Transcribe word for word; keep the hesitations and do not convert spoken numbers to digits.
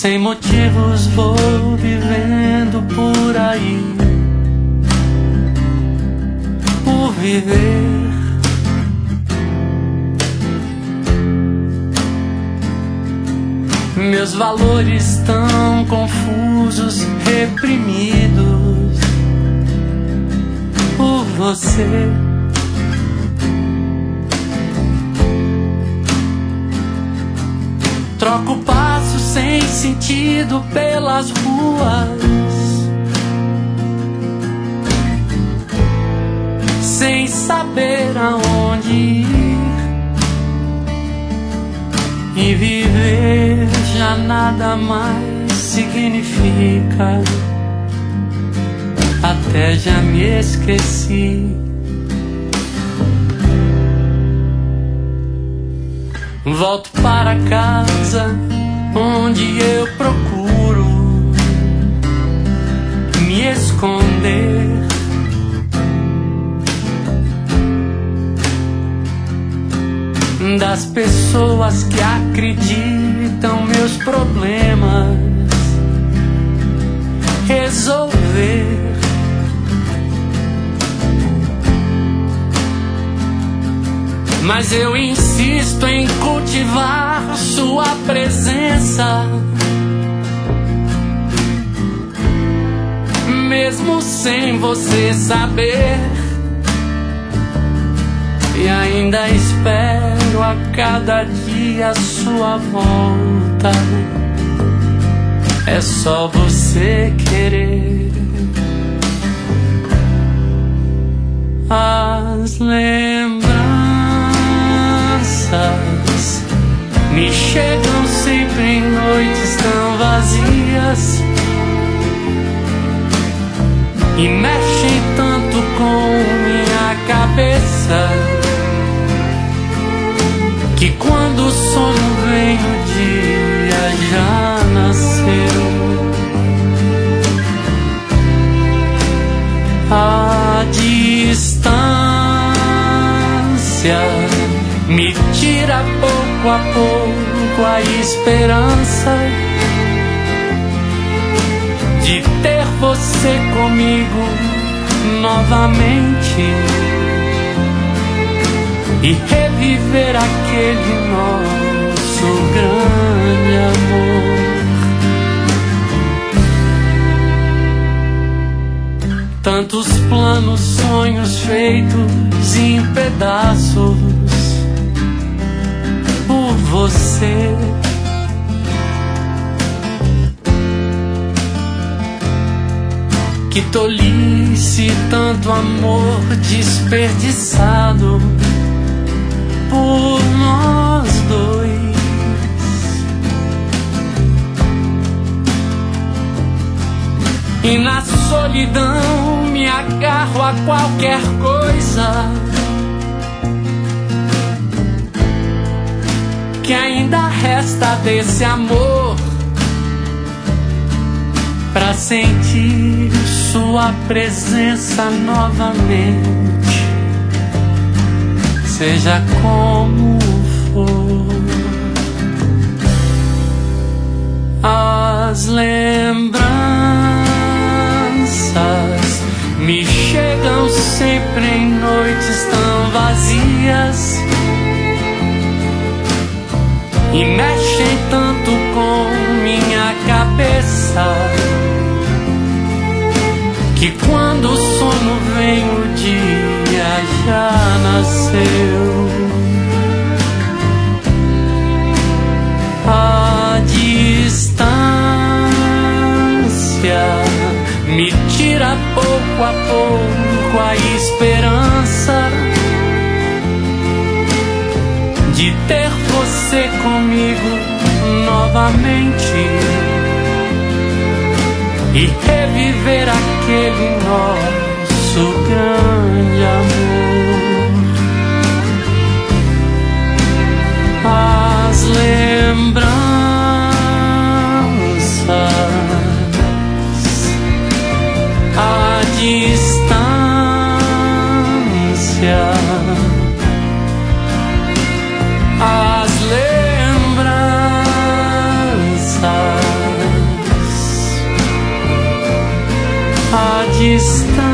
Sem motivos vou vivendo por aí, por viver. Meus valores tão confusos, reprimidos por você. Troco passos sem sentido pelas ruas, sem saber aonde ir. E viver já nada mais significa, até já me esqueci. Volto para casa, onde eu procuro me esconder. Das pessoas que acreditam meus problemas resolver. Mas eu insisto em cultivar sua presença, mesmo sem você saber. E ainda espero a cada dia a sua volta. É só você querer. As lembranças me chegam sempre em noites tão vazias e mexem tanto com minha cabeça, que quando o sono vem o dia já nasceu. A distância me tira pouco a pouco a esperança de ter você comigo novamente e reviver aquele nosso grande amor. Tantos planos, sonhos feitos em pedaços por você. Que tolice, tanto amor desperdiçado por nós dois. E na solidão me agarro a qualquer coisa que ainda resta desse amor, pra sentir sua presença novamente, seja como for. As lembranças me chegam sempre em noites tão vazias e mexem tanto com minha cabeça, que quando o sono vem o dia já nasceu. A distância me tira pouco a pouco a esperança de ter você comigo novamente e reviver aquele nosso grande amor. As lembranças, a distância, as lembranças está.